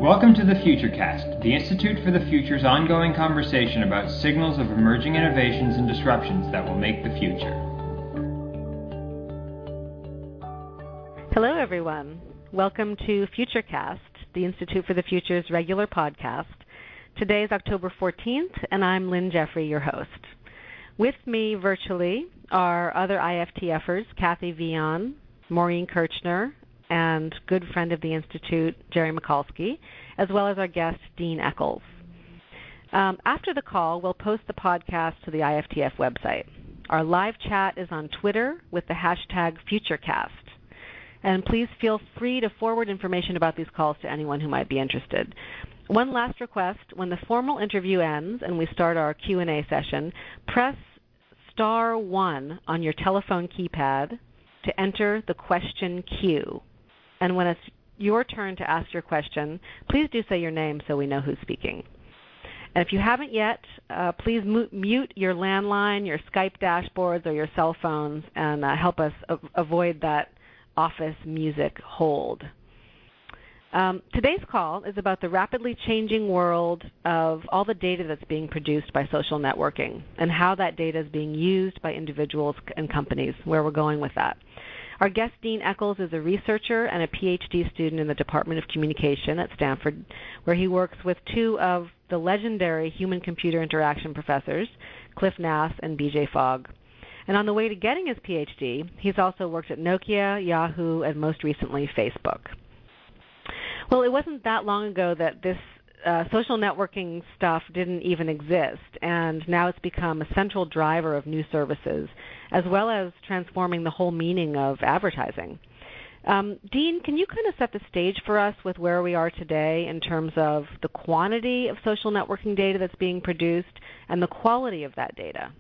Welcome to the FutureCast, the Institute for the Future's ongoing conversation about signals of emerging innovations and disruptions that will make the future. Hello, everyone. Welcome to FutureCast, the Institute for the Future's regular podcast. Today is October 14th, and I'm Lynn Jeffrey, your host. With me virtually are other IFTFers, Kathy Vion, Maureen Kirchner, and good friend of the Institute, Jerry Mikulski, as well as our guest, Dean Eccles. After the call, we'll post the podcast to the IFTF website. Our live chat is on Twitter with the hashtag FutureCast. And please feel free to forward information about these calls to anyone who might be interested. One last request, when the formal interview ends and we start our Q&A session, press *1 on your telephone keypad to enter the question queue. And when it's your turn to ask your question, please do say your name so we know who's speaking. And if you haven't yet, please mute your landline, your Skype dashboards, or your cell phones, and help us avoid that office music hold. Today's call is about the rapidly changing world of all the data that's being produced by social networking and how that data is being used by individuals and companies, where we're going with that. Our guest, Dean Eccles, is a researcher and a PhD student in the Department of Communication at Stanford, where he works with two of the legendary human-computer interaction professors, Cliff Nass and B.J. Fogg. And on the way to getting his PhD, he's also worked at Nokia, Yahoo, and most recently, Facebook. Well, it wasn't that long ago that this social networking stuff didn't even exist, and now it's become a central driver of new services, as well as transforming the whole meaning of advertising. Dean, can you kind of set the stage for us with where we are today in terms of the quantity of social networking data that's being produced and the quality of that data?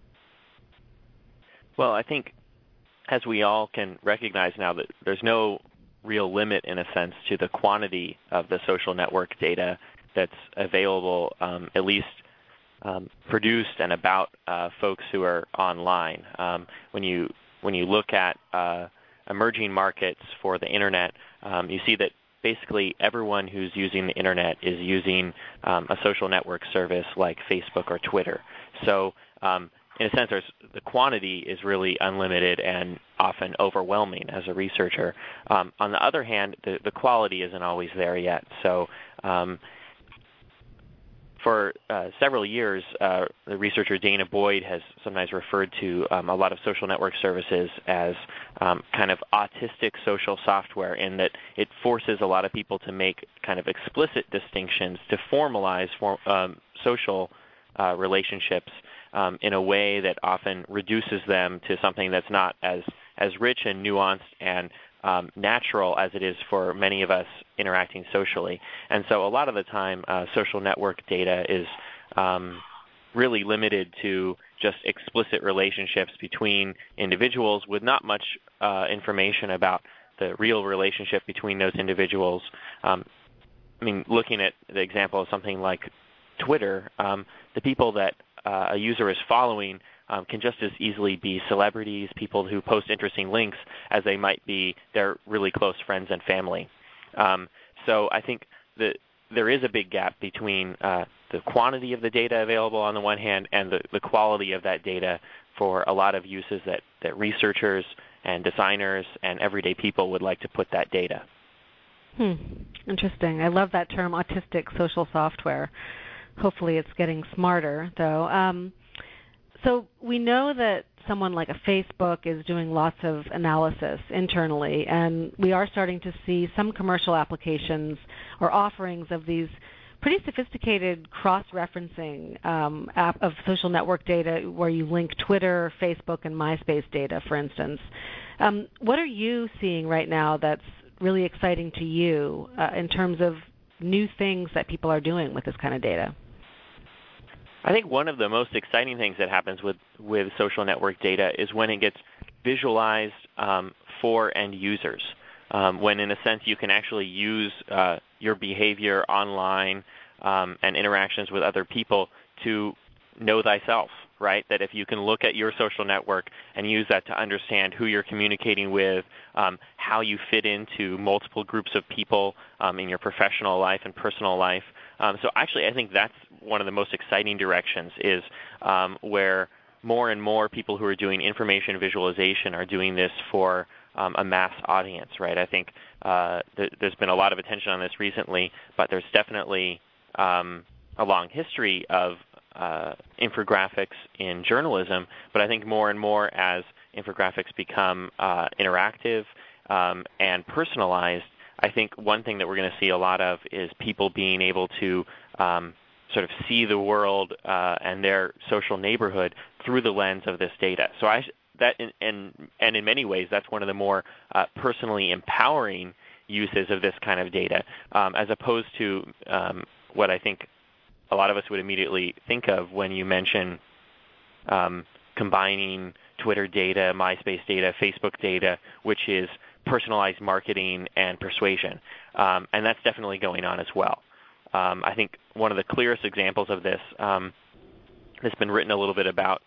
Well, I think as we all can recognize now that there's no real limit, in a sense, to the quantity of the social network data that's available, at least produced and about folks who are online. When you look at emerging markets for the Internet, you see that basically everyone who's using the Internet is using a social network service like Facebook or Twitter. So in a sense, the quantity is really unlimited and often overwhelming as a researcher. On the other hand, the quality isn't always there yet. So for several years, the researcher Dana Boyd has sometimes referred to a lot of social network services as kind of autistic social software, in that it forces a lot of people to make kind of explicit distinctions to formalize social relationships in a way that often reduces them to something that's not as rich and nuanced and natural as it is for many of us interacting socially. And so a lot of the time, social network data is really limited to just explicit relationships between individuals with not much information about the real relationship between those individuals. I mean, looking at the example of something like Twitter, the people that a user is following can just as easily be celebrities, people who post interesting links, as they might be their really close friends and family. So I think that there is a big gap between the quantity of the data available on the one hand and the quality of that data for a lot of uses that researchers and designers and everyday people would like to put that data. Interesting. I love that term, autistic social software. Hopefully it's getting smarter, though. So we know that someone like a Facebook is doing lots of analysis internally, and we are starting to see some commercial applications or offerings of these pretty sophisticated cross-referencing of social network data where you link Twitter, Facebook, and MySpace data, for instance. What are you seeing right now that's really exciting to you in terms of new things that people are doing with this kind of data? I think one of the most exciting things that happens with social network data is when it gets visualized for end users, when in a sense you can actually use your behavior online and interactions with other people to know thyself, right? That if you can look at your social network and use that to understand who you're communicating with, how you fit into multiple groups of people in your professional life and personal life. So actually, I think that's one of the most exciting directions is where more and more people who are doing information visualization are doing this for a mass audience, right? I think there's been a lot of attention on this recently, but there's definitely a long history of infographics in journalism. But I think more and more as infographics become interactive and personalized, I think one thing that we're going to see a lot of is people being able to sort of see the world and their social neighborhood through the lens of this data. So and in many ways, that's one of the more personally empowering uses of this kind of data, as opposed to what I think a lot of us would immediately think of when you mention combining Twitter data, MySpace data, Facebook data, which is personalized marketing and persuasion. And that's definitely going on as well. I think one of the clearest examples of this that's been written a little bit about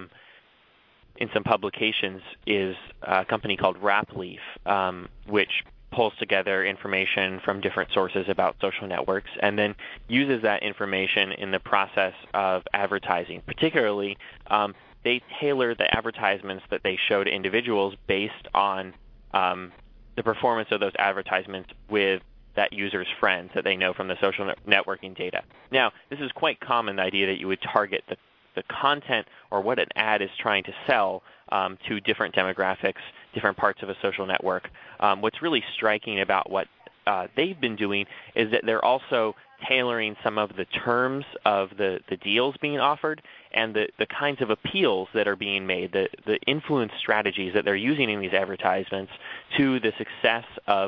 in some publications is a company called Rapleaf, which pulls together information from different sources about social networks and then uses that information in the process of advertising. Particularly, they tailor the advertisements that they show to individuals based on the performance of those advertisements with that user's friends that they know from the social networking data. Now, this is quite common, the idea that you would target the content or what an ad is trying to sell to different demographics, different parts of a social network. What's really striking about what they've been doing is that they're also tailoring some of the terms of the deals being offered and the kinds of appeals that are being made, the influence strategies that they're using in these advertisements to the success of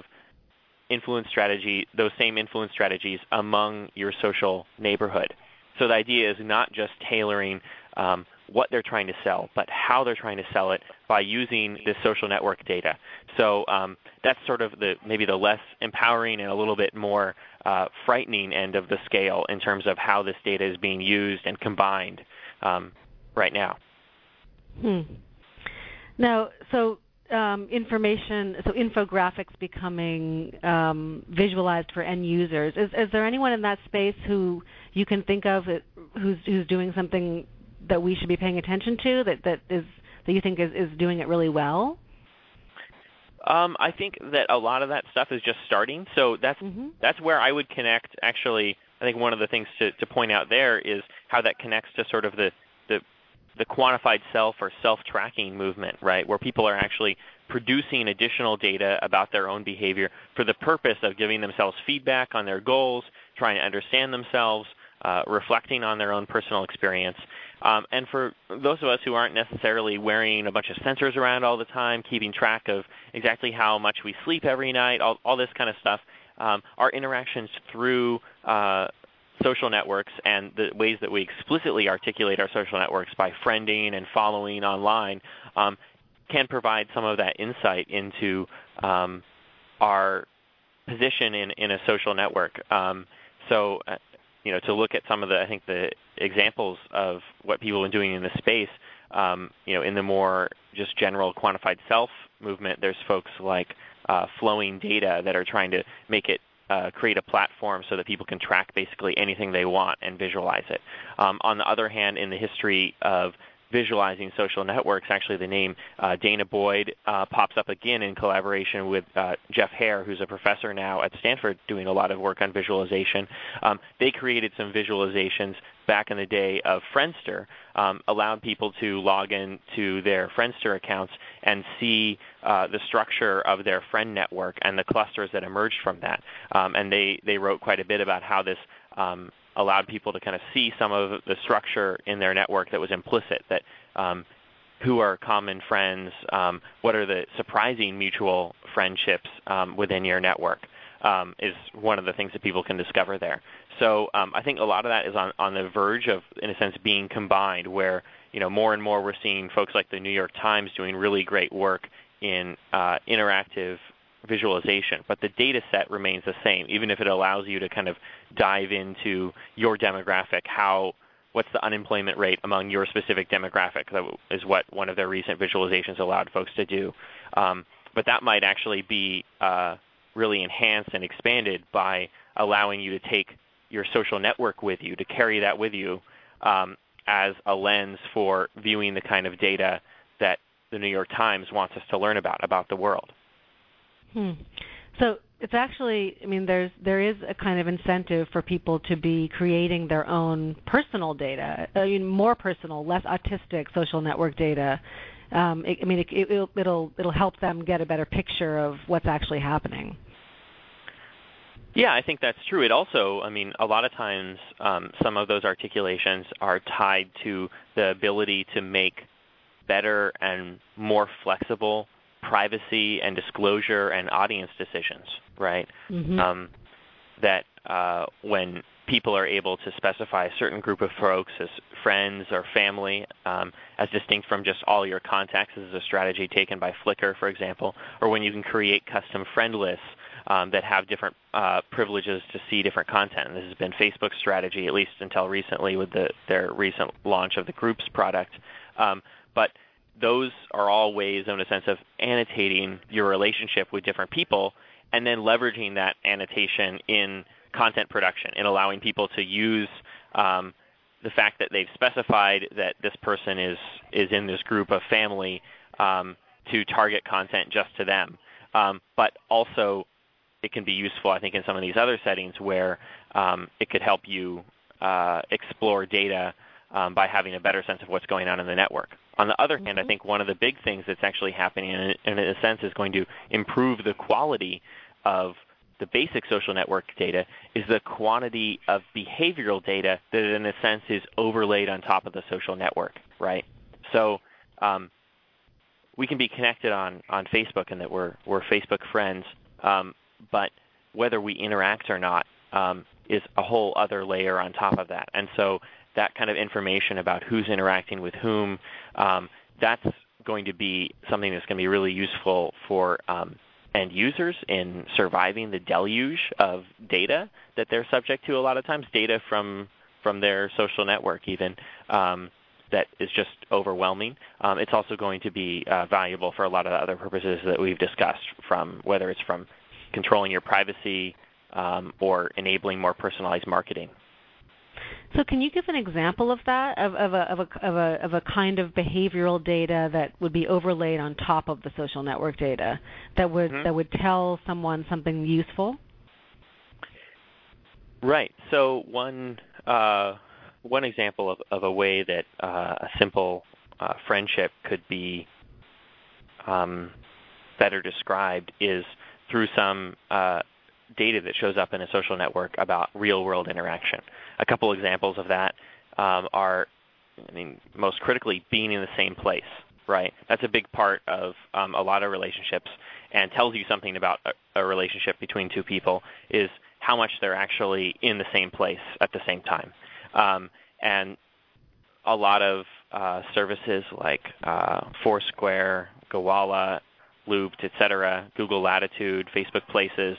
those same influence strategies among your social neighborhood. So the idea is not just tailoring what they're trying to sell, but how they're trying to sell it by using this social network data. So that's sort of maybe the less empowering and a little bit more frightening end of the scale in terms of how this data is being used and combined right now. Now, so infographics becoming visualized for end users. Is there anyone in that space who you can think of who's doing something that we should be paying attention to that you think is doing it really well? I think that a lot of that stuff is just starting. So that's where I would connect. Actually, I think one of the things to point out there is how that connects to sort of the quantified self or self-tracking movement, right, where people are actually producing additional data about their own behavior for the purpose of giving themselves feedback on their goals, trying to understand themselves, reflecting on their own personal experience. And for those of us who aren't necessarily wearing a bunch of sensors around all the time, keeping track of exactly how much we sleep every night, all this kind of stuff, our interactions through social networks and the ways that we explicitly articulate our social networks by friending and following online can provide some of that insight into our position in a social network. So, to look at some of the examples of what people have been doing in this space, in the more just general quantified self movement, there's folks like Flowing Data that are trying to make it create a platform so that people can track basically anything they want and visualize it. On the other hand, in the history of visualizing social networks, actually the name Dana Boyd pops up again in collaboration with Jeff Hare, who's a professor now at Stanford doing a lot of work on visualization. They created some visualizations back in the day of Friendster, allowed people to log in to their Friendster accounts and see the structure of their friend network and the clusters that emerged from that. And they wrote quite a bit about how this allowed people to kind of see some of the structure in their network that was implicit, that who are common friends, what are the surprising mutual friendships within your network is one of the things that people can discover there. So I think a lot of that is on the verge of, in a sense, being combined, where more and more we're seeing folks like the New York Times doing really great work in interactive visualization, but the data set remains the same, even if it allows you to kind of dive into your demographic, how what's the unemployment rate among your specific demographic. That is what one of their recent visualizations allowed folks to do. But that might actually be really enhanced and expanded by allowing you to take your social network with you, to carry that with you as a lens for viewing the kind of data that the New York Times wants us to learn about the world. So it's actually, there is a kind of incentive for people to be creating their own personal data, more personal, less autistic social network data. It'll help them get a better picture of what's actually happening. Yeah, I think that's true. It also, a lot of times some of those articulations are tied to the ability to make better and more flexible privacy and disclosure and audience decisions, right? Mm-hmm. That when people are able to specify a certain group of folks as friends or family, as distinct from just all your contacts. This is a strategy taken by Flickr, for example, or when you can create custom friend lists that have different privileges to see different content. And this has been Facebook's strategy, at least until recently with their recent launch of the Groups product. But those are all ways, in a sense, of annotating your relationship with different people and then leveraging that annotation in content production and allowing people to use the fact that they've specified that this person is in this group of family to target content just to them. But also it can be useful, I think, in some of these other settings where it could help you explore data by having a better sense of what's going on in the network. On the other hand, I think one of the big things that's actually happening, and in a sense is going to improve the quality of the basic social network data, is the quantity of behavioral data that in a sense is overlaid on top of the social network, right? So we can be connected on Facebook and that we're Facebook friends, but whether we interact or not is a whole other layer on top of that. And so that kind of information about who's interacting with whom, that's going to be something that's going to be really useful for end users in surviving the deluge of data that they're subject to a lot of times, data from their social network even, that is just overwhelming. It's also going to be valuable for a lot of the other purposes that we've discussed, from whether it's from controlling your privacy or enabling more personalized marketing. So can you give an example of that, of a kind of behavioral data that would be overlaid on top of the social network data that would tell someone something useful? Right. So one example of a way that a simple friendship could be better described is through some data that shows up in a social network about real-world interaction. A couple examples of that are, most critically, being in the same place, right? That's a big part of a lot of relationships and tells you something about a relationship between two people, is how much they're actually in the same place at the same time. And a lot of services like Foursquare, Gowalla, Looped, etc., Google Latitude, Facebook Places,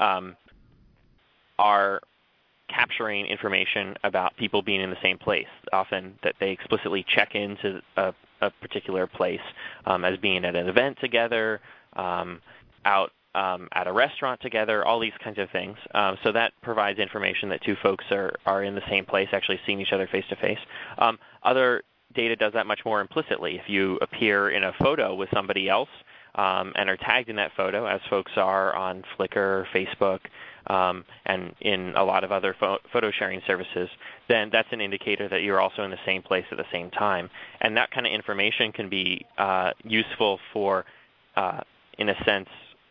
are capturing information about people being in the same place, often that they explicitly check into a particular place as being at an event together, out at a restaurant together, all these kinds of things. So that provides information that two folks are in the same place, actually seeing each other face-to-face. Other data does that much more implicitly. If you appear in a photo with somebody else and are tagged in that photo, as folks are on Flickr, Facebook, and in a lot of other photo sharing services, then that's an indicator that you're also in the same place at the same time. And that kind of information can be useful for, in a sense,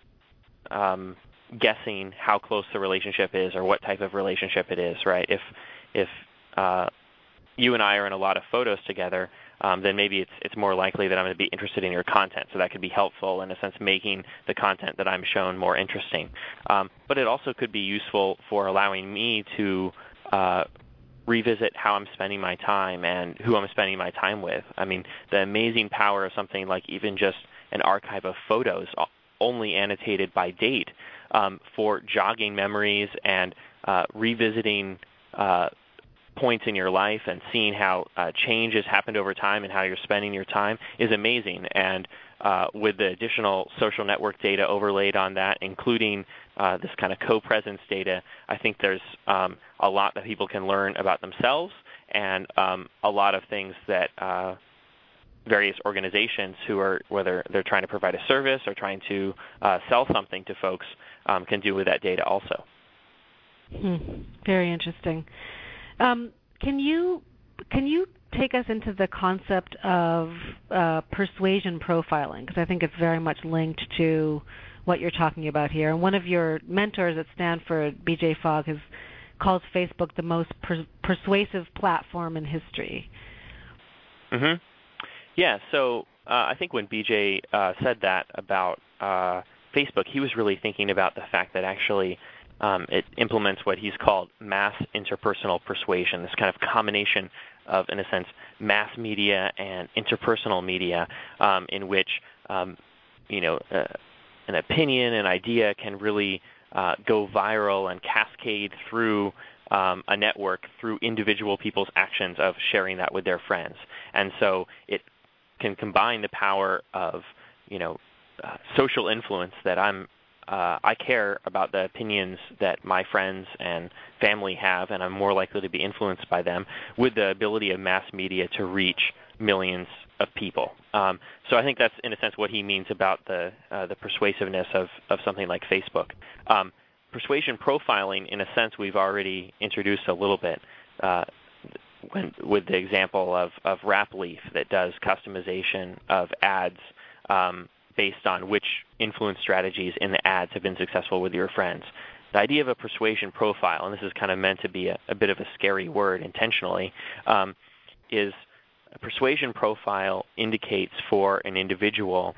guessing how close the relationship is or what type of relationship it is, right? If you and I are in a lot of photos together, then maybe it's more likely that I'm going to be interested in your content. So that could be helpful in a sense, making the content that I'm shown more interesting. But it also could be useful for allowing me to revisit how I'm spending my time and who I'm spending my time with. The amazing power of something like even just an archive of photos, only annotated by date, for jogging memories and revisiting points in your life and seeing how change has happened over time and how you're spending your time is amazing. And with the additional social network data overlaid on that, including this kind of co-presence data, I think there's a lot that people can learn about themselves and a lot of things that various organizations who are, whether they're trying to provide a service or trying to sell something to folks, can do with that data also. Very interesting. Can you take us into the concept of persuasion profiling? Because I think it's very much linked to what you're talking about here. And one of your mentors at Stanford, B.J. Fogg, has called Facebook the most persuasive platform in history. Mm-hmm. Yeah, so I think when B.J. said that about Facebook, he was really thinking about the fact that actually it implements what he's called mass interpersonal persuasion, this kind of combination of, in a sense, mass media and interpersonal media, in which an opinion, an idea can really go viral and cascade through a network, through individual people's actions of sharing that with their friends. And so it can combine the power of social influence that I care about the opinions that my friends and family have, and I'm more likely to be influenced by them, with the ability of mass media to reach millions of people. So I think that's, in a sense, what he means about the persuasiveness of something like Facebook. Persuasion profiling, in a sense, we've already introduced a little bit with the example of Rapleaf that does customization of ads based on which influence strategies in the ads have been successful with your friends. The idea of a persuasion profile, and this is kind of meant to be a bit of a scary word intentionally, is a persuasion profile indicates for an individual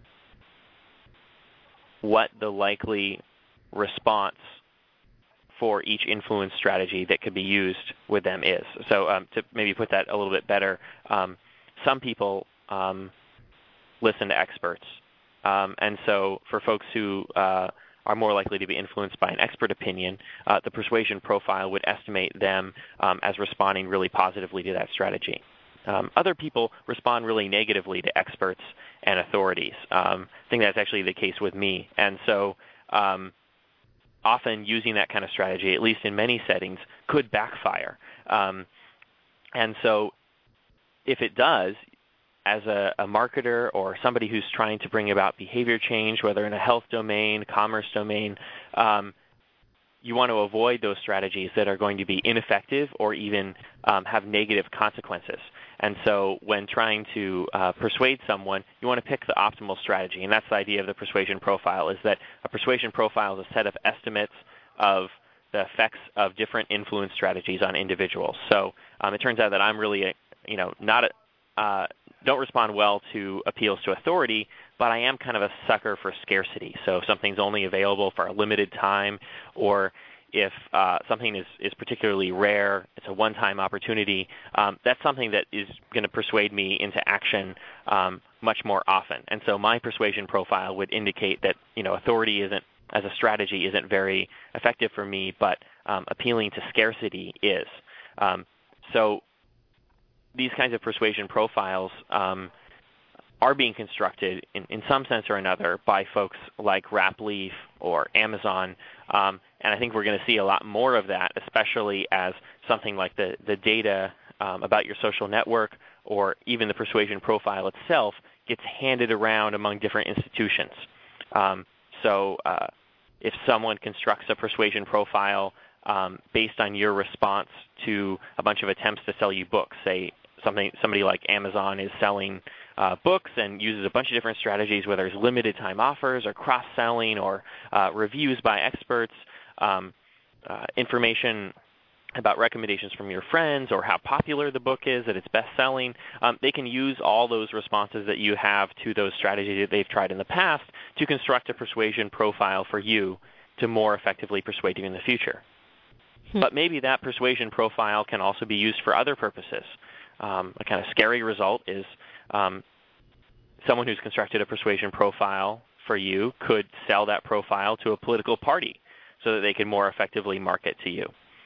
what the likely response for each influence strategy that could be used with them is. So to maybe put that a little bit better, some people listen to experts. And so for folks who are more likely to be influenced by an expert opinion, the persuasion profile would estimate them as responding really positively to that strategy. Other people respond really negatively to experts and authorities. I think that's actually the case with me. And so often using that kind of strategy, at least in many settings, could backfire. And so if it does, as a marketer or somebody who's trying to bring about behavior change, whether in a health domain, commerce domain, you want to avoid those strategies that are going to be ineffective or even have negative consequences. And so when trying to persuade someone, you want to pick the optimal strategy. And that's the idea of the persuasion profile, is that a persuasion profile is a set of estimates of the effects of different influence strategies on individuals. So it turns out that I'm really don't respond well to appeals to authority, but I am kind of a sucker for scarcity. So if something's only available for a limited time, or if something is particularly rare, it's a one-time opportunity, that's something that is going to persuade me into action much more often. And so my persuasion profile would indicate that authority isn't, as a strategy, isn't very effective for me, but appealing to scarcity is. So these kinds of persuasion profiles are being constructed in some sense or another by folks like Rapleaf or Amazon, and I think we're going to see a lot more of that, especially as something like the data about your social network or even the persuasion profile itself gets handed around among different institutions. So if someone constructs a persuasion profile based on your response to a bunch of attempts to sell you books, say somebody like Amazon is selling books and uses a bunch of different strategies, whether it's limited time offers or cross-selling or reviews by experts, information about recommendations from your friends or how popular the book is, that it's best-selling. They can use all those responses that you have to those strategies that they've tried in the past to construct a persuasion profile for you to more effectively persuade you in the future. But maybe that persuasion profile can also be used for other purposes. A kind of scary result is someone who's constructed a persuasion profile for you could sell that profile to a political party so that they can more effectively market to you.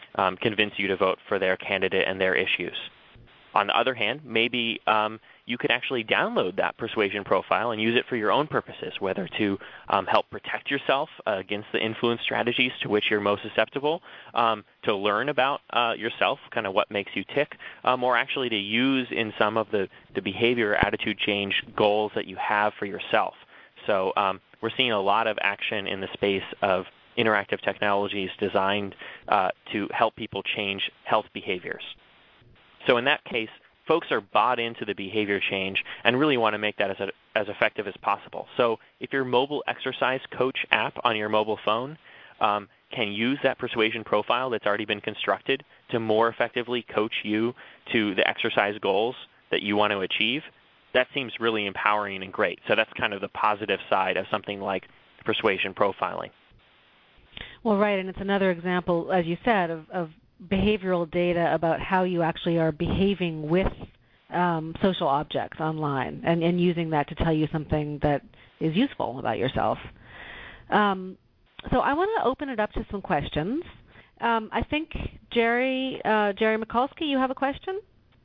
convince you to vote for their candidate and their issues. On the other hand, maybe you could actually download that persuasion profile and use it for your own purposes, whether to help protect yourself against the influence strategies to which you're most susceptible, to learn about yourself, kind of what makes you tick, or actually to use in some of the behavior or attitude change goals that you have for yourself. So we're seeing a lot of action in the space of interactive technologies designed to help people change health behaviors. So in that case, folks are bought into the behavior change and really want to make that as effective as possible. So if your mobile exercise coach app on your mobile phone can use that persuasion profile that's already been constructed to more effectively coach you to the exercise goals that you want to achieve, that seems really empowering and great. So that's kind of the positive side of something like persuasion profiling. Well, right, and it's another example, as you said, of behavioral data about how you actually are behaving with social objects online and using that to tell you something that is useful about yourself. So I want to open it up to some questions. I think, Jerry Mikulski, you have a question?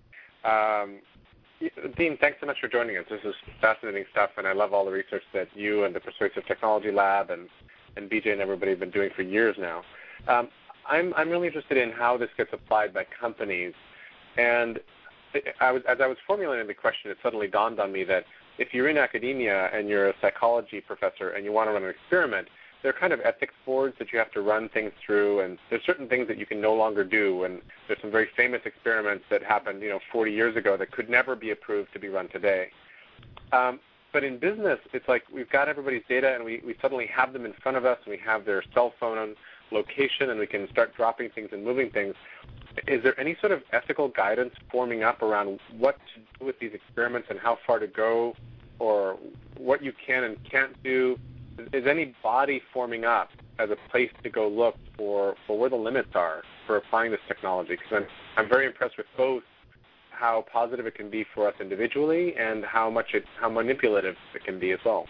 Dean, thanks so much for joining us. This is fascinating stuff, and I love all the research that you and the Persuasive Technology Lab and BJ and everybody have been doing for years now. I'm really interested in how this gets applied by companies. And as I was formulating the question, it suddenly dawned on me that if you're in academia and you're a psychology professor and you want to run an experiment, there are kind of ethics boards that you have to run things through, and there's certain things that you can no longer do. And there's some very famous experiments that happened, 40 years ago that could never be approved to be run today. But in business, it's like we've got everybody's data, and we suddenly have them in front of us, and we have their cell phone location, and we can start dropping things and moving things. Is there any sort of ethical guidance forming up around what to do with these experiments and how far to go, or what you can and can't do? Is any body forming up as a place to go look for where the limits are for applying this technology? Because I'm very impressed with both how positive it can be for us individually and how manipulative it can be as well.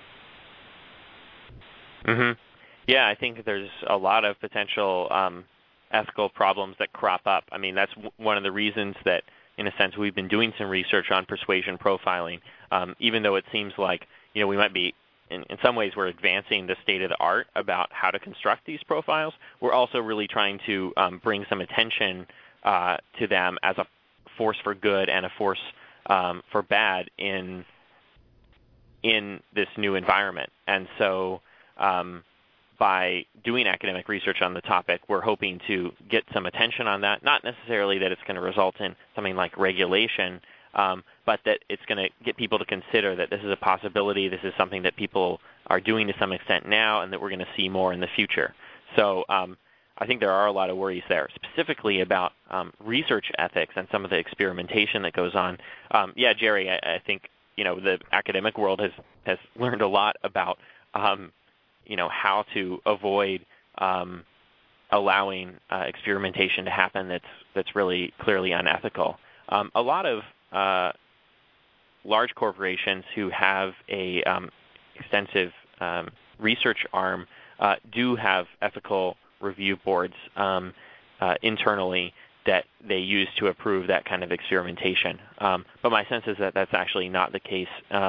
Mm-hmm. Yeah, I think there's a lot of potential ethical problems that crop up. I mean, that's one of the reasons that, in a sense, we've been doing some research on persuasion profiling. Even though it seems like, we might be, in some ways, we're advancing the state of the art about how to construct these profiles, we're also really trying to bring some attention to them as a force for good and a force for bad in this new environment. And so by doing academic research on the topic, we're hoping to get some attention on that, not necessarily that it's going to result in something like regulation, but that it's going to get people to consider that this is a possibility, this is something that people are doing to some extent now, and that we're going to see more in the future. So I think there are a lot of worries there, specifically about research ethics and some of the experimentation that goes on. Yeah, Jerry, I think the academic world has learned a lot about how to avoid allowing experimentation to happen that's really clearly unethical. A lot of large corporations who have a extensive research arm do have ethical review boards internally that they use to approve that kind of experimentation. But my sense is that that's actually not the case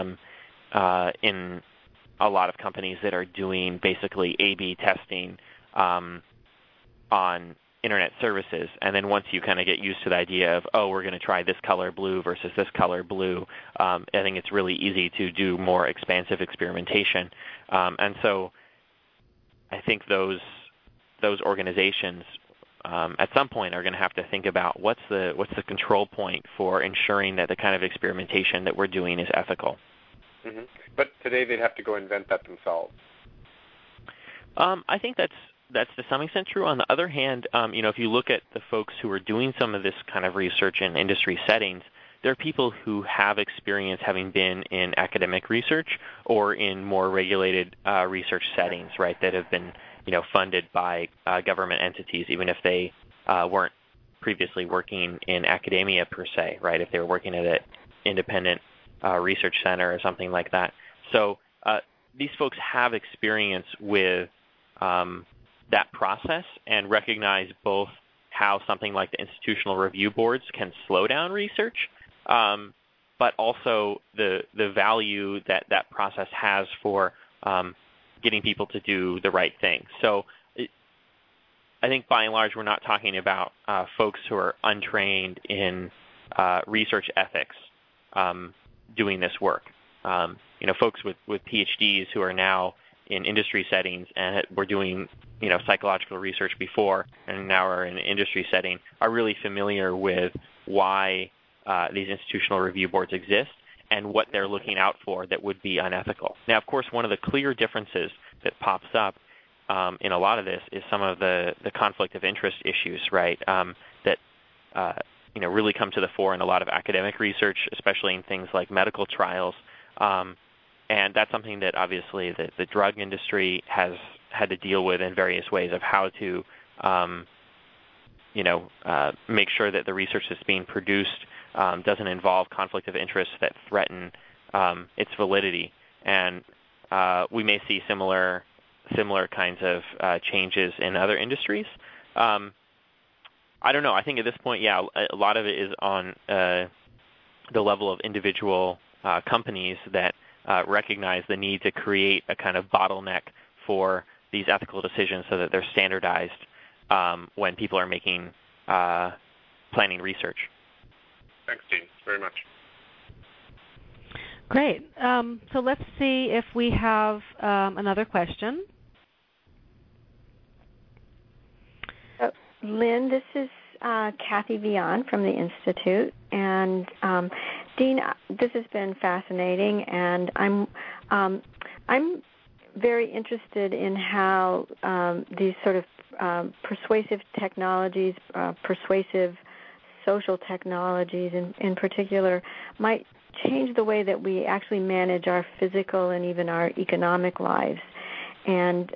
in a lot of companies that are doing basically A/B testing on Internet services. And then once you kind of get used to the idea of, we're going to try this color blue versus this color blue, I think it's really easy to do more expansive experimentation. And so I think those organizations at some point are going to have to think about what's the control point for ensuring that the kind of experimentation that we're doing is ethical. Mm-hmm. But today they'd have to go invent that themselves. I think that's to some extent true. On the other hand, if you look at the folks who are doing some of this kind of research in industry settings, there are people who have experience having been in academic research or in more regulated research settings, right, that have been funded by government entities, even if they weren't previously working in academia per se, right, if they were working at an independent research center or something like that. So these folks have experience with that process and recognize both how something like the institutional review boards can slow down research, but also the value that that process has for getting people to do the right thing. So I think by and large we're not talking about folks who are untrained in research ethics doing this work. Folks with PhDs who are now in industry settings and were doing psychological research before and now are in an industry setting are really familiar with why these institutional review boards exist and what they're looking out for that would be unethical. Now, of course, one of the clear differences that pops up in a lot of this is some of the conflict of interest issues, right, that really come to the fore in a lot of academic research, especially in things like medical trials. And that's something that obviously the drug industry has had to deal with in various ways of how to make sure that the research that's being produced doesn't involve conflict of interest that threaten its validity. And we may see similar kinds of changes in other industries. I don't know. I think at this point, yeah, a lot of it is on the level of individual companies that recognize the need to create a kind of bottleneck for these ethical decisions so that they're standardized when people are making planning research. Thanks, Dean, very much. Great. So let's see if we have another question. Lynn, this is Kathy Vian from the Institute, and Dean, this has been fascinating, and I'm very interested in how these sort of persuasive technologies, persuasive social technologies in particular, might change the way that we actually manage our physical and even our economic lives, and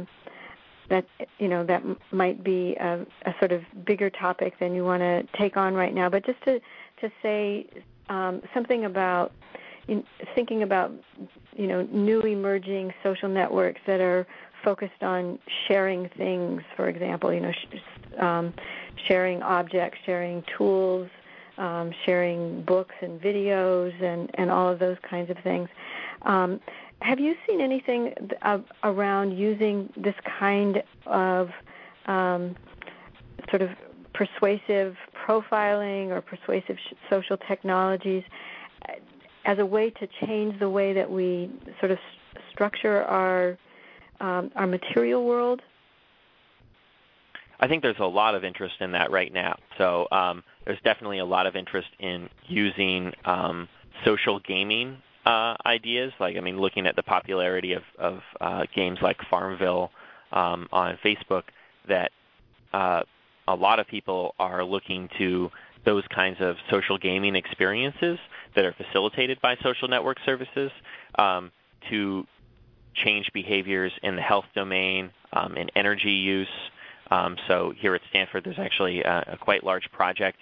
that might be a sort of bigger topic than you want to take on right now. But just to say something about thinking about new emerging social networks that are focused on sharing things, for example, sharing objects, sharing tools, sharing books and videos, and all of those kinds of things. Have you seen anything around using this kind of sort of persuasive profiling or persuasive social technologies as a way to change the way that we sort of structure our material world? I think there's a lot of interest in that right now. So there's definitely a lot of interest in using social gaming ideas. Looking at the popularity of games like Farmville on Facebook, that a lot of people are looking to those kinds of social gaming experiences that are facilitated by social network services to change behaviors in the health domain, in energy use. So here at Stanford, there's actually a quite large project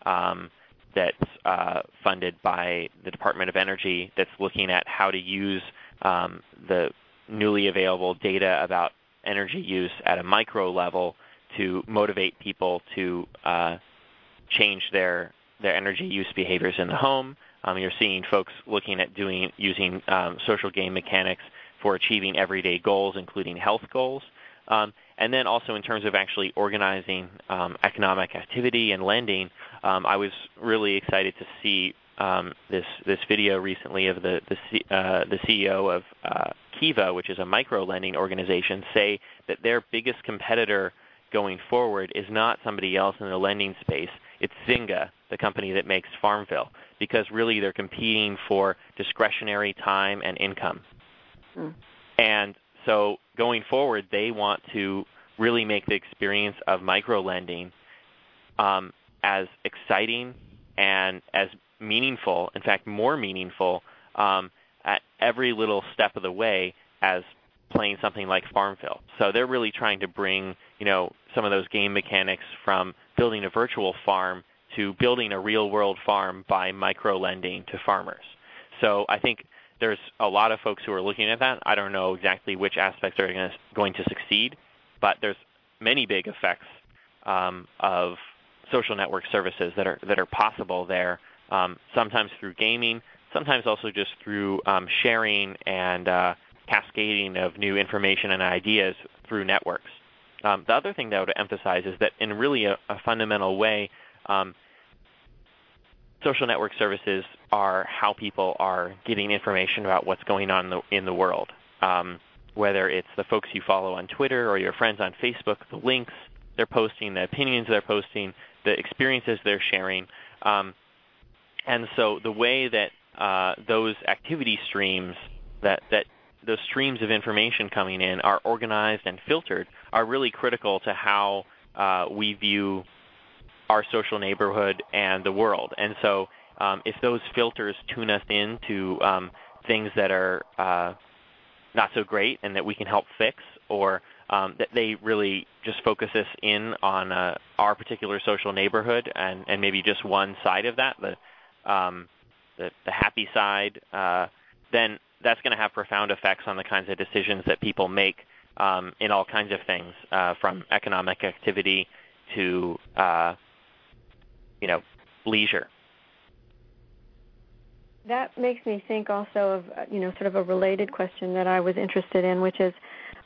that's funded by the Department of Energy that's looking at how to use the newly available data about energy use at a micro level to motivate people to change their energy use behaviors in the home. You're seeing folks looking at using social game mechanics for achieving everyday goals, including health goals. And then also in terms of actually organizing economic activity and lending, I was really excited to see this video recently of the CEO of Kiva, which is a micro-lending organization, say that their biggest competitor going forward is not somebody else in the lending space. It's Zynga, the company that makes Farmville, because really they're competing for discretionary time and income. And so going forward, they want to really make the experience of micro-lending as exciting and as meaningful, in fact, more meaningful at every little step of the way as playing something like Farmville. So they're really trying to bring, some of those game mechanics from building a virtual farm to building a real-world farm by micro-lending to farmers. So I think there's a lot of folks who are looking at that. I don't know exactly which aspects are going to succeed, but there's many big effects of social network services that are possible there, sometimes through gaming, sometimes also just through sharing and cascading of new information and ideas through networks. The other thing that I would emphasize is that in really a fundamental way, social network services are how people are getting information about what's going on in the world. Whether it's the folks you follow on Twitter or your friends on Facebook, the links they're posting, the opinions they're posting, the experiences they're sharing. And so the way that those activity streams, that those streams of information coming in are organized and filtered are really critical to how we view our social neighborhood and the world. And so if those filters tune us into things that are not so great and that we can help fix, or that they really just focus us in on our particular social neighborhood and maybe just one side of that, the happy side, then that's going to have profound effects on the kinds of decisions that people make in all kinds of things, from economic activity to leisure. That makes me think also of sort of a related question that I was interested in, which is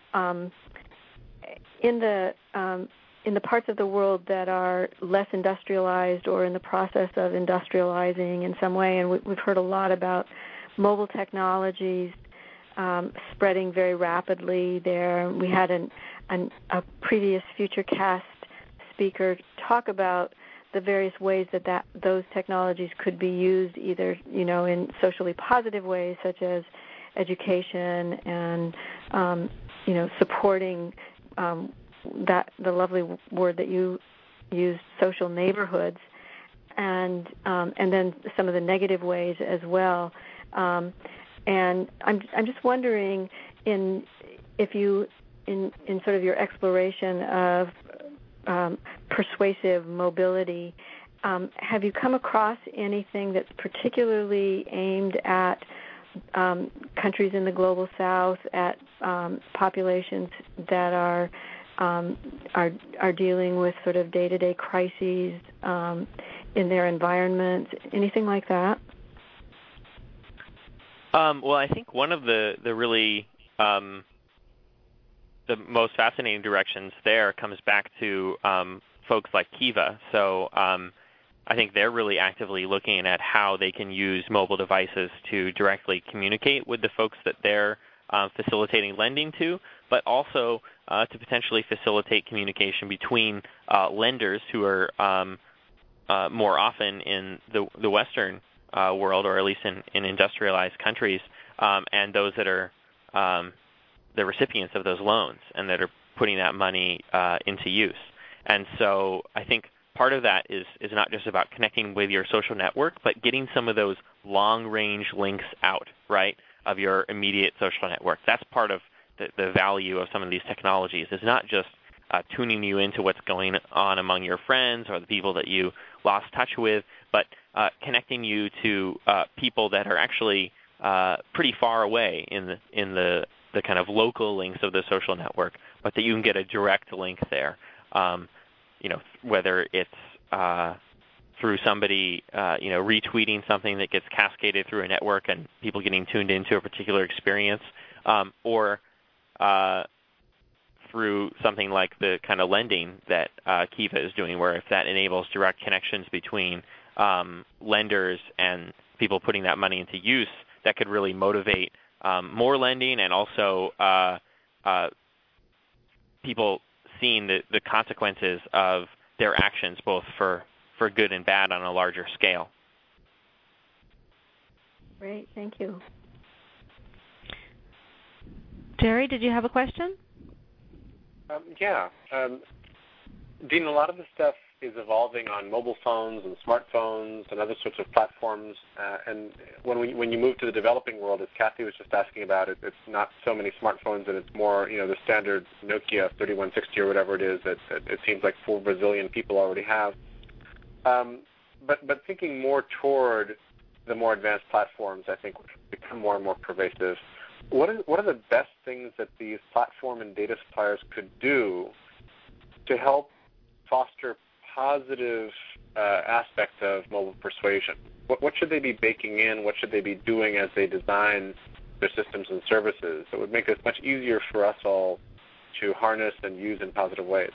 in the parts of the world that are less industrialized or in the process of industrializing in some way, and we've heard a lot about mobile technologies spreading very rapidly there. We had a previous FutureCast speaker talk about the various ways that those technologies could be used, either in socially positive ways such as education and supporting the lovely word that you used, social neighborhoods, and then some of the negative ways as well. And I'm just wondering, in sort of your exploration of persuasive mobility, have you come across anything that's particularly aimed at countries in the global south, at populations that are dealing with sort of day-to-day crises in their environments, anything like that? Well, I think one of the really the most fascinating directions there comes back to folks like Kiva. So I think they're really actively looking at how they can use mobile devices to directly communicate with the folks that they're facilitating lending to, but also to potentially facilitate communication between lenders who are more often in the Western world, or at least in industrialized countries, and those that are the recipients of those loans and that are putting that money into use. And so I think part of that is not just about connecting with your social network, but getting some of those long-range links out, right, of your immediate social network. That's part of the value of some of these technologies, is not just tuning you into what's going on among your friends or the people that you lost touch with, but connecting you to people that are actually pretty far away in the kind of local links of the social network, but that you can get a direct link there. Whether it's through somebody retweeting something that gets cascaded through a network and people getting tuned into a particular experience, or through something like the kind of lending that Kiva is doing, where if that enables direct connections between lenders and people putting that money into use, that could really motivate more lending, and also people seeing the consequences of their actions, both for good and bad, on a larger scale. Great, thank you. Jerry, did you have a question? Dean, a lot of the stuff is evolving on mobile phones and smartphones and other sorts of platforms. And when you move to the developing world, as Kathy was just asking about, it's not so many smartphones, and it's more the standard Nokia 3160 or whatever it is that it seems like 4 Brazilian people already have. But thinking more toward the more advanced platforms, I think, which become more and more pervasive. What are the best things that these platform and data suppliers could do to help foster positive aspects of mobile persuasion? What should they be baking in? What should they be doing as they design their systems and services that would make it much easier for us all to harness and use in positive ways?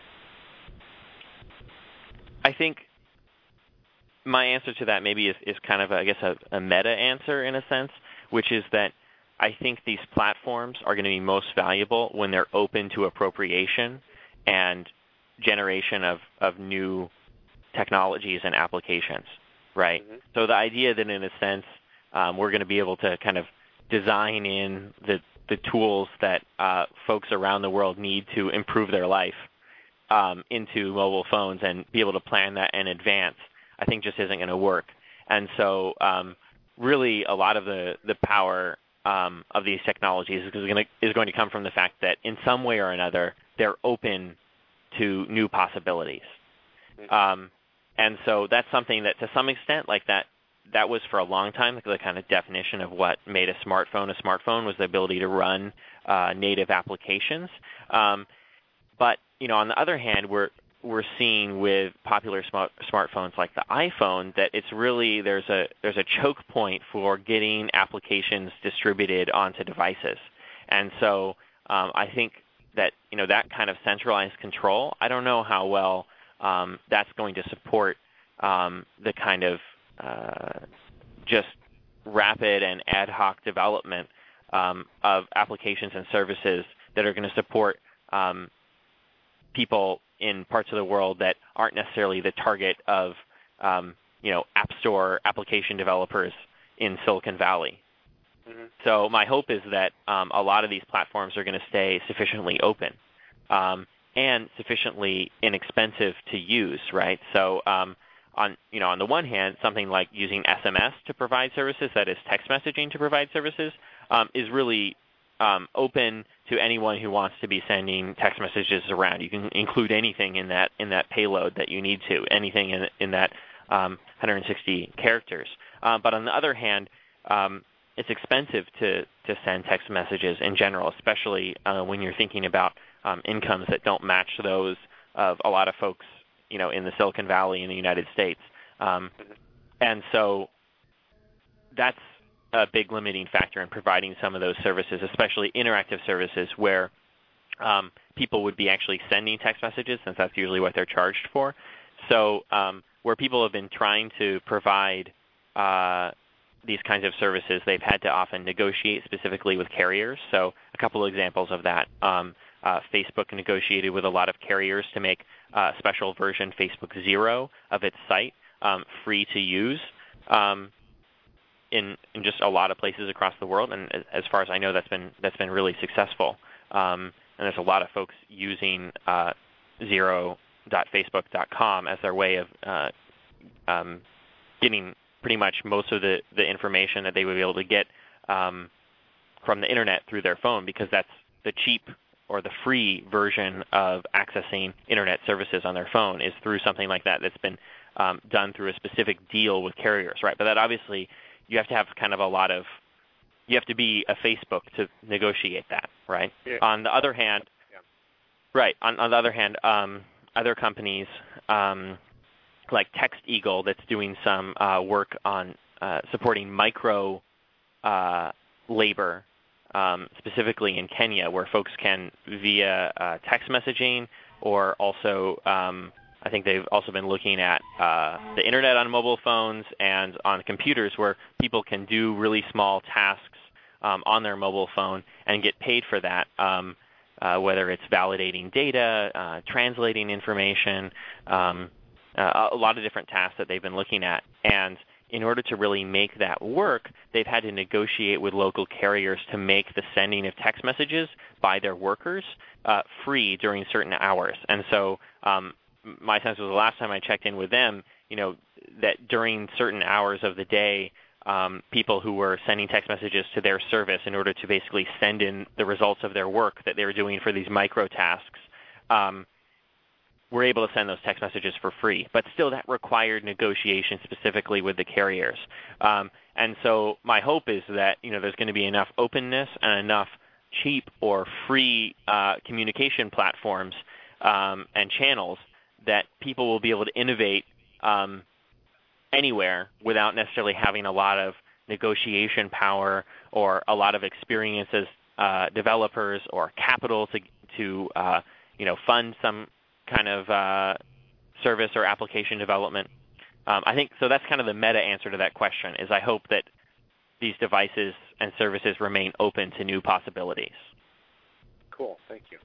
I think my answer to that maybe is kind of, a meta answer in a sense, which is that I think these platforms are going to be most valuable when they're open to appropriation and generation of new technologies and applications, right? Mm-hmm. So the idea that in a sense we're going to be able to kind of design in the tools that folks around the world need to improve their life into mobile phones and be able to plan that in advance, I think just isn't going to work. And so really a lot of the power of these technologies is going to come from the fact that in some way or another they're open to new possibilities. And so that's something that to some extent, like that was for a long time the kind of definition of what made a smartphone was the ability to run native applications. But on the other hand, we're seeing with popular smartphones like the iPhone that it's really there's a choke point for getting applications distributed onto devices. And so I think that that kind of centralized control, I don't know how well that's going to support the kind of just rapid and ad hoc development of applications and services that are going to support people in parts of the world that aren't necessarily the target of App Store application developers in Silicon Valley. Mm-hmm. So my hope is that a lot of these platforms are going to stay sufficiently open and sufficiently inexpensive to use, right? So on the one hand, something like using SMS to provide services, that is text messaging to provide services, is really open to anyone who wants to be sending text messages around. You can include anything in that payload that you need to, anything in that 160 characters. But on the other hand, it's expensive to send text messages in general, especially when you're thinking about incomes that don't match those of a lot of folks, in the Silicon Valley in the United States. And so that's a big limiting factor in providing some of those services, especially interactive services where people would be actually sending text messages, since that's usually what they're charged for. So where people have been trying to provide these kinds of services, they've had to often negotiate specifically with carriers. So a couple of examples of that. Facebook negotiated with a lot of carriers to make a special version, Facebook Zero, of its site free to use in just a lot of places across the world. And as far as I know, that's been really successful. And there's a lot of folks using zero.facebook.com as their way of getting pretty much most of the information that they would be able to get from the internet through their phone, because that's the cheap or the free version of accessing internet services on their phone is through something like that that's been done through a specific deal with carriers, right? But that obviously you have to have kind of you have to be a Facebook to negotiate that, right? Yeah. On the other hand, right. On the other hand, other companies like TextEagle that's doing some work on supporting micro labor, specifically in Kenya, where folks can via text messaging, or also I think they've also been looking at the internet on mobile phones and on computers, where people can do really small tasks on their mobile phone and get paid for that, whether it's validating data, translating information, a lot of different tasks that they've been looking at. And in order to really make that work, they've had to negotiate with local carriers to make the sending of text messages by their workers free during certain hours. And so my sense was the last time I checked in with them, that during certain hours of the day, people who were sending text messages to their service in order to basically send in the results of their work that they were doing for these micro tasks, were able to send those text messages for free. But still, that required negotiation specifically with the carriers. And so my hope is that there's going to be enough openness and enough cheap or free communication platforms and channels that people will be able to innovate anywhere without necessarily having a lot of negotiation power or a lot of experience as developers or capital to fund some kind of service or application development. I think so. That's kind of the meta answer to that question. Is I hope that these devices and services remain open to new possibilities. Cool. Thank you.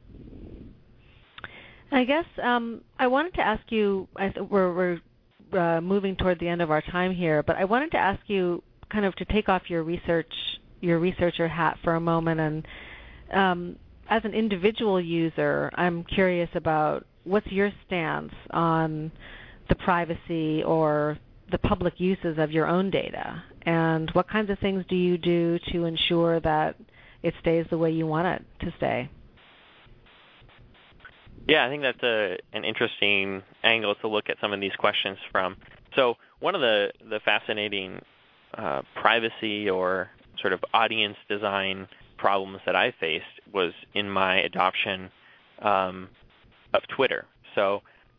I guess I wanted to ask you. We're moving toward the end of our time here, but I wanted to ask you kind of to take off your researcher hat for a moment, and as an individual user, I'm curious about what's your stance on the privacy or the public uses of your own data, and what kinds of things do you do to ensure that it stays the way you want it to stay? Yeah, I think that's an interesting angle to look at some of these questions from. So one of the fascinating privacy or sort of audience design problems that I faced was in my adoption of Twitter. So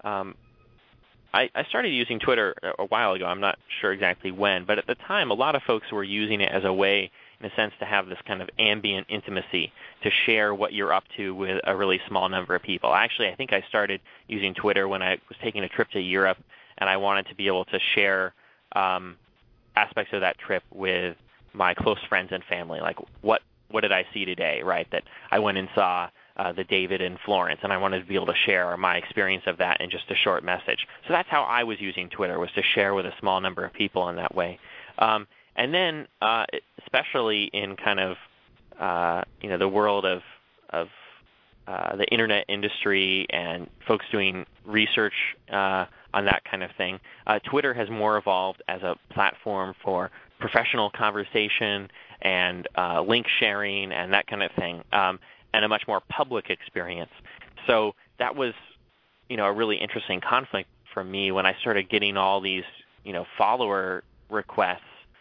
I started using Twitter a while ago. I'm not sure exactly when, but at the time, a lot of folks were using it as a way, in a sense, to have this kind of ambient intimacy, to share what you're up to with a really small number of people. Actually, I think I started using Twitter when I was taking a trip to Europe, and I wanted to be able to share aspects of that trip with my close friends and family, like what did I see today, right? That I went and saw the David in Florence, and I wanted to be able to share my experience of that in just a short message. So that's how I was using Twitter, was to share with a small number of people in that way. And then, especially in kind of the world of the internet industry and folks doing research on that kind of thing, Twitter has more evolved as a platform for professional conversation and link sharing and that kind of thing, and a much more public experience. So that was, a really interesting conflict for me when I started getting all these, follower requests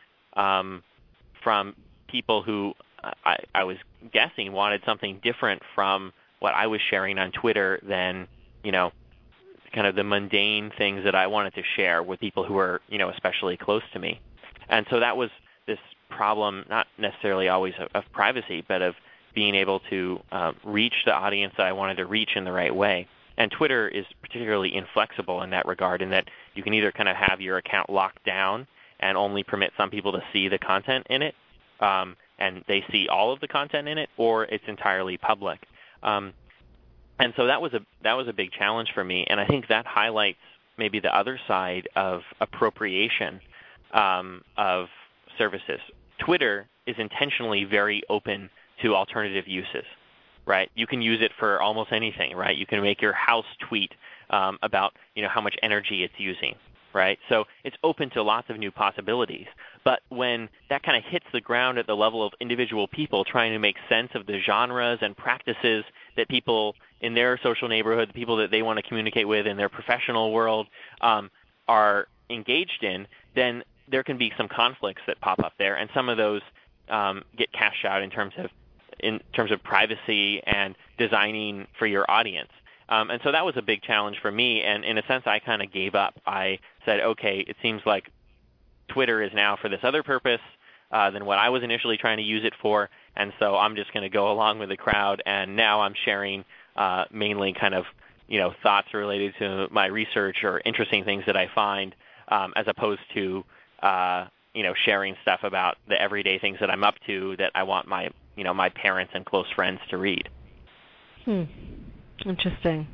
from people who I was guessing wanted something different from what I was sharing on Twitter than, kind of the mundane things that I wanted to share with people who were, especially close to me. And so that was this problem, not necessarily always of privacy, but of being able to reach the audience that I wanted to reach in the right way. And Twitter is particularly inflexible in that regard, in that you can either kind of have your account locked down and only permit some people to see the content in it, and they see all of the content in it, or it's entirely public. And so that was a big challenge for me, and I think that highlights maybe the other side of appropriation of services. Twitter is intentionally very open to alternative uses, right? You can use it for almost anything, right? You can make your house tweet about how much energy it's using, right? So it's open to lots of new possibilities. But when that kind of hits the ground at the level of individual people trying to make sense of the genres and practices that people in their social neighborhood, the people that they want to communicate with in their professional world are engaged in, then there can be some conflicts that pop up there, and some of those get cashed out in terms of privacy and designing for your audience. And so that was a big challenge for me, and in a sense I kind of gave up. I said, okay, it seems like Twitter is now for this other purpose than what I was initially trying to use it for, and so I'm just going to go along with the crowd, and now I'm sharing mainly kind of thoughts related to my research or interesting things that I find, as opposed to sharing stuff about the everyday things that I'm up to that I want my my parents and close friends to read. Interesting.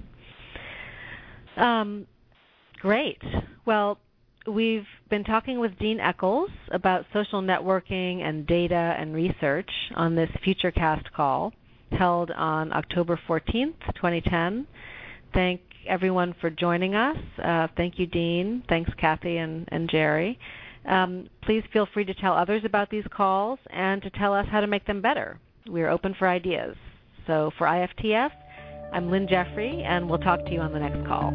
Great. Well, we've been talking with Dean Eccles about social networking and data and research on this FutureCast call held on October 14th, 2010. Thank everyone for joining us. Thank you, Dean. Thanks, Kathy and Jerry. Please feel free to tell others about these calls and to tell us how to make them better. We are open for ideas. So for IFTF, I'm Lynn Jeffrey, and we'll talk to you on the next call.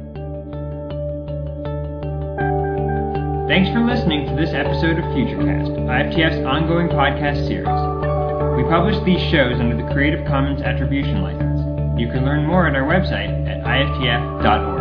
Thanks for listening to this episode of FutureCast, IFTF's ongoing podcast series. We publish these shows under the Creative Commons Attribution License. You can learn more at our website at iftf.org.